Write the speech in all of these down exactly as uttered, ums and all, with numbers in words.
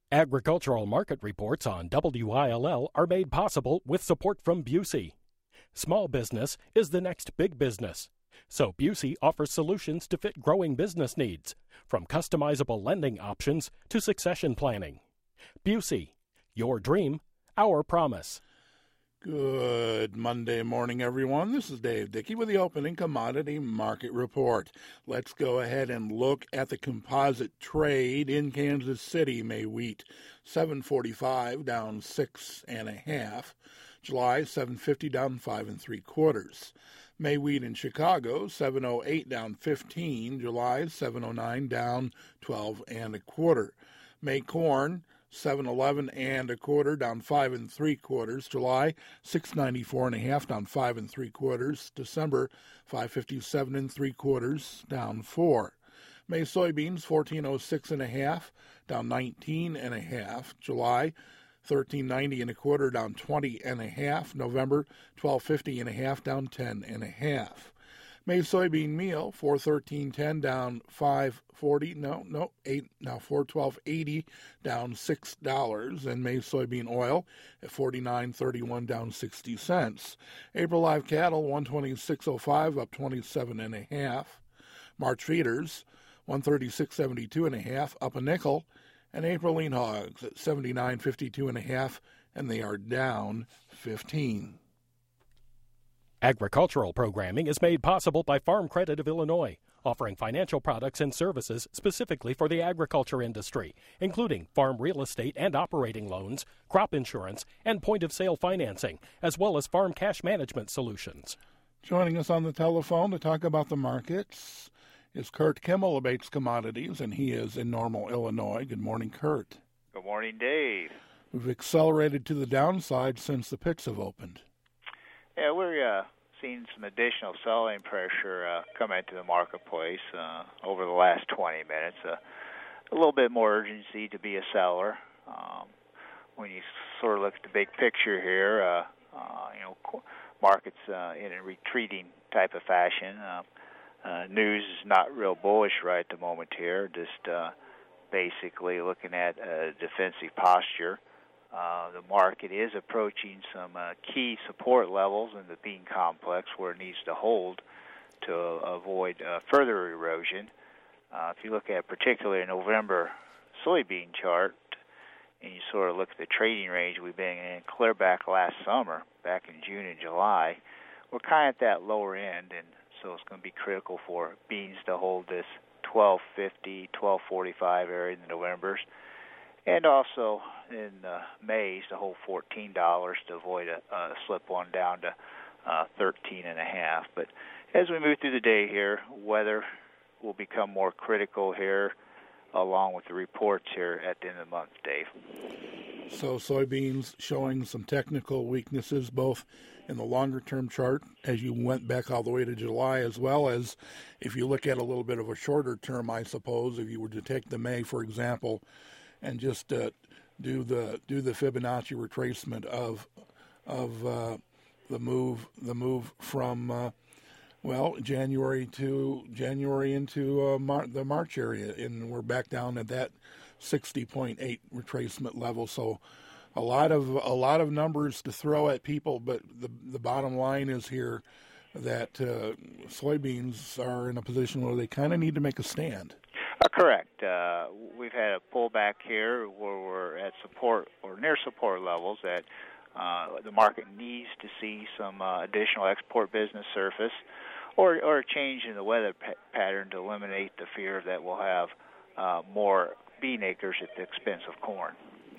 Agricultural market reports on W I L L are made possible with support from Busey. Small business is the next big business. So Busey offers solutions to fit growing business needs, from customizable lending options to succession planning. Busey, your dream, our promise. Good Monday morning, everyone. This is Dave Dickey with the opening commodity market report. Let's go ahead and look at the composite trade in Kansas City. May wheat seven forty-five down six and a half. July seven fifty down five and three quarters. May wheat in Chicago seven oh eight down fifteen. July seven oh nine down twelve and a quarter. May corn seven eleven and a quarter, down five and three quarters. July six ninety-four and a half, down five and three quarters. December five fifty-seven and three quarters, down four. May soybeans fourteen oh six and a half, down nineteen and a half. July thirteen ninety and a quarter, down twenty and a half. November twelve fifty and a half, down ten and a half. May soybean meal four thirteen ten down five forty, no no eight now four twelve eighty down six dollars, and May soybean oil at forty nine thirty one down sixty cents. April live cattle one twenty six oh five up twenty seven and a half. March feeders one thirty six seventy two and a half up a nickel, and April lean hogs at seventy nine fifty two and a half, and they are down fifteen. Agricultural programming is made possible by Farm Credit of Illinois, offering financial products and services specifically for the agriculture industry, including farm real estate and operating loans, crop insurance, and point-of-sale financing, as well as farm cash management solutions. Joining us on the telephone to talk about the markets is Kurt Kimmel of Bates Commodities, and he is in Normal, Illinois. Good morning, Kurt. Good morning, Dave. We've accelerated to the downside since the pits have opened. Yeah, we're uh, seeing some additional selling pressure uh, come into the marketplace uh, over the last twenty minutes. Uh, a little bit more urgency to be a seller. Um, when you sort of look at the big picture here, uh, uh, you know, markets uh, in a retreating type of fashion. Uh, uh, news is not real bullish right at the moment here. Just uh, basically looking at a defensive posture. Uh, the market is approaching some uh, key support levels in the bean complex where it needs to hold to uh, avoid uh, further erosion. Uh, if you look at particularly a November soybean chart, and you sort of look at the trading range we've been in clear back last summer, back in June and July, we're kind of at that lower end, and so it's going to be critical for beans to hold this twelve fifty, twelve forty-five area in the Novembers. And also in uh, May's to hold fourteen dollars to avoid a, a slip on down to uh, thirteen and a half. But as we move through the day here, weather will become more critical here, along with the reports here at the end of the month, Dave. So soybeans showing some technical weaknesses, both in the longer-term chart as you went back all the way to July, as well as if you look at a little bit of a shorter term, I suppose, if you were to take the May, for example, and just uh, do the do the Fibonacci retracement of of uh, the move the move from uh, well January to January into uh, Mar- the March area, and we're back down at that sixty point eight retracement level. So a lot of a lot of numbers to throw at people, but the the bottom line is here that uh, soybeans are in a position where they kind of need to make a stand. Uh, correct. Uh, we've had a pullback here where we're at support or near support levels that uh, the market needs to see some uh, additional export business surface or, or a change in the weather pa- pattern to eliminate the fear that we'll have uh, more bean acres at the expense of corn.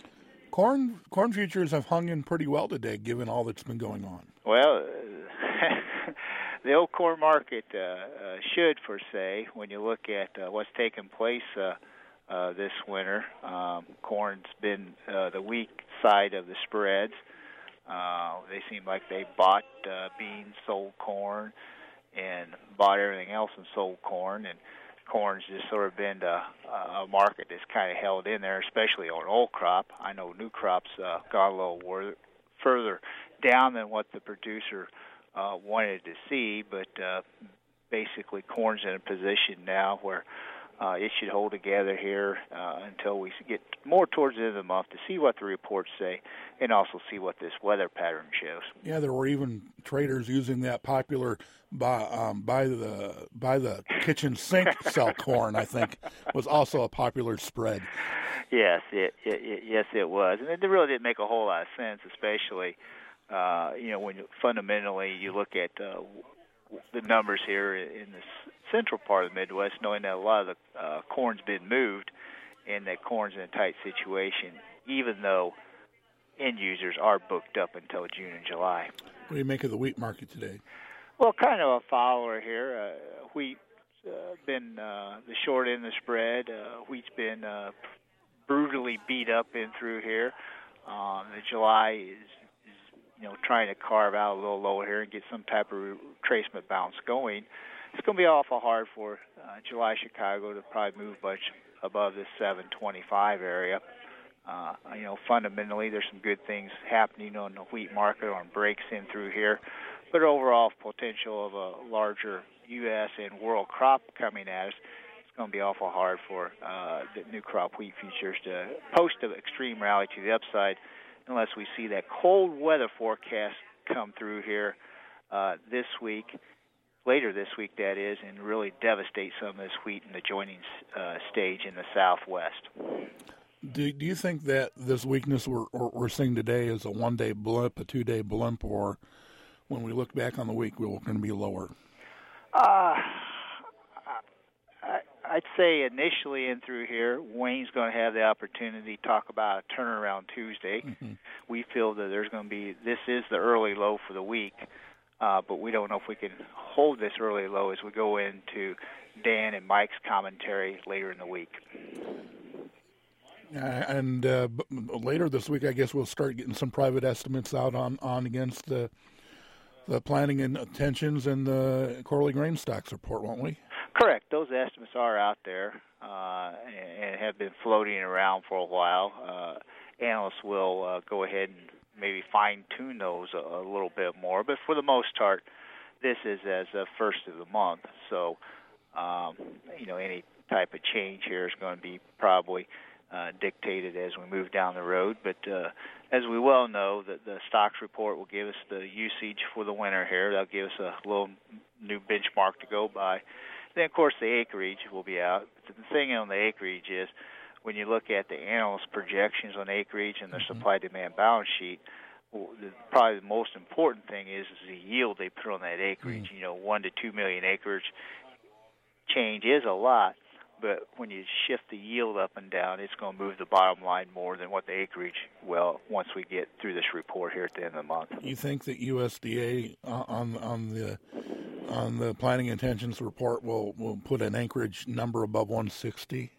Corn corn futures have hung in pretty well today, given all that's been going on. Well, the old corn market uh, uh, should, per se, when you look at uh, what's taken place uh, uh, this winter. Um, corn's been uh, the weak side of the spreads. Uh, they seem like they bought uh, beans, sold corn, and bought everything else and sold corn. And corn's just sort of been a, a market that's kind of held in there, especially on old crop. I know new crops uh, got a little wor- further down than what the producer Uh, wanted to see, but uh, basically corn's in a position now where Uh, it should hold together here uh, until we get more towards the end of the month to see what the reports say and also see what this weather pattern shows. Yeah, there were even traders using that popular buy, um, buy the buy the kitchen sink sell corn, I think, was also a popular spread. Yes, it, it, it yes it was, and it really didn't make a whole lot of sense, especially uh, you know when you, fundamentally you look at uh, the numbers here in the central part of the Midwest, knowing that a lot of the uh, corn's been moved and that corn's in a tight situation, even though end users are booked up until June and July. What do you make of the wheat market today? Well, kind of a follower here. Uh, wheat's uh, been uh, the short end of the spread. Uh, wheat's been uh, brutally beat up in through here. Um, the July is you know, trying to carve out a little lower here and get some type of retracement bounce going. It's going to be awful hard for uh, July Chicago to probably move much above this seven twenty-five area. Uh, you know, fundamentally, there's some good things happening on the wheat market on breaks in through here, but overall potential of a larger U S and world crop coming at us, it's going to be awful hard for uh, the new crop wheat futures to post an extreme rally to the upside unless we see that cold weather forecast come through here uh, this week, later this week that is, and really devastate some of this wheat in the joining uh, stage in the southwest. Do, do you think that this weakness we're, we're seeing today is a one-day blip, a two-day blimp, or when we look back on the week, we're going to be lower? Uh, I, I'd say initially in through here, Wayne's going to have the opportunity to talk about a turnaround Tuesday. Mm-hmm. We feel that there's going to be, this is the early low for the week, uh, but we don't know if we can hold this early low as we go into Dan and Mike's commentary later in the week. Uh, and uh, later this week, I guess we'll start getting some private estimates out on, on against the the planning and intentions and the quarterly grain stocks report, won't we? Correct. Those estimates are out there uh, and, and have been floating around for a while. Uh, analysts will uh, go ahead and maybe fine-tune those a, a little bit more, but for the most part, this is as the first of the month. So, um, you know, any type of change here is going to be probably Uh, dictated as we move down the road. But uh, as we well know, that the stocks report will give us the usage for the winter here. That'll give us a little new benchmark to go by. Then, of course, the acreage will be out. But the thing on the acreage is when you look at the analyst projections on acreage and their mm-hmm. supply-demand balance sheet, well, the, probably the most important thing is, is the yield they put on that acreage. Mm-hmm. You know, one to two million acreage change is a lot. But when you shift the yield up and down, it's going to move the bottom line more than what the acreage will once we get through this report here at the end of the month. You think that U S D A uh, on on the on the planning intentions report will, will put an acreage number above one sixty?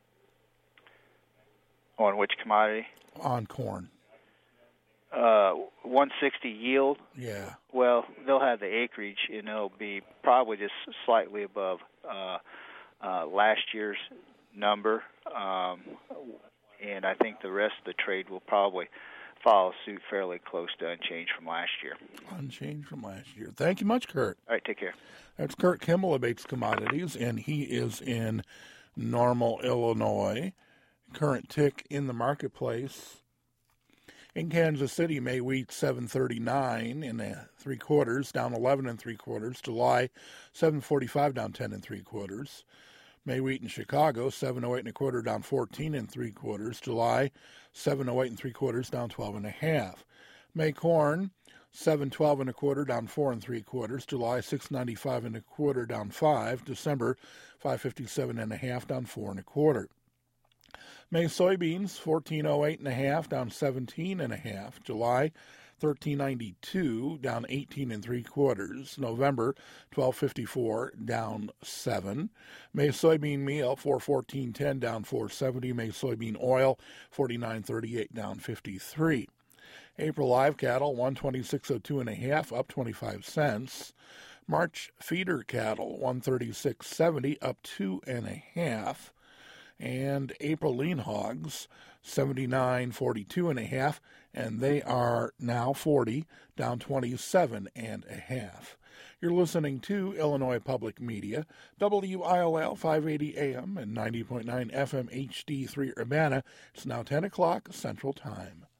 On which commodity? On corn. Uh, one sixty yield? Yeah. Well, they'll have the acreage, and it'll be probably just slightly above uh Uh, last year's number, um, and I think the rest of the trade will probably follow suit fairly close to unchanged from last year. Unchanged from last year. Thank you much, Kurt. All right, take care. That's Kurt Kimball of Bates Commodities, and he is in Normal, Illinois. Current tick in the marketplace. In Kansas City, May wheat seven thirty-nine and a three quarters, down eleven and three quarters. July seven forty-five, down ten and three quarters. May wheat in Chicago seven oh eight and a quarter, down fourteen and three quarters. July seven oh eight and three quarters, down twelve and a half. May corn seven twelve and a quarter, down four and three quarters. July six ninety-five and a quarter, down five. December five fifty-seven and a half, down four and a quarter. May soybeans fourteen oh eight and a half, down seventeen and a half. July thirteen ninety-two, down eighteen and three quarters. November twelve fifty-four, down seven. May soybean meal four fourteen ten, down four seventy. May soybean oil forty-nine thirty-eight, down fifty-three. April live cattle one twenty-six oh two and a half, up twenty-five cents. March feeder cattle one thirty-six seventy, up two and a half. And April lean hogs seventy-nine forty-two and a half, and they are now forty, down twenty-seven and a half. You're listening to Illinois Public Media, W I L L five eighty A M and ninety point nine F M H D three Urbana. It's now ten o'clock Central Time.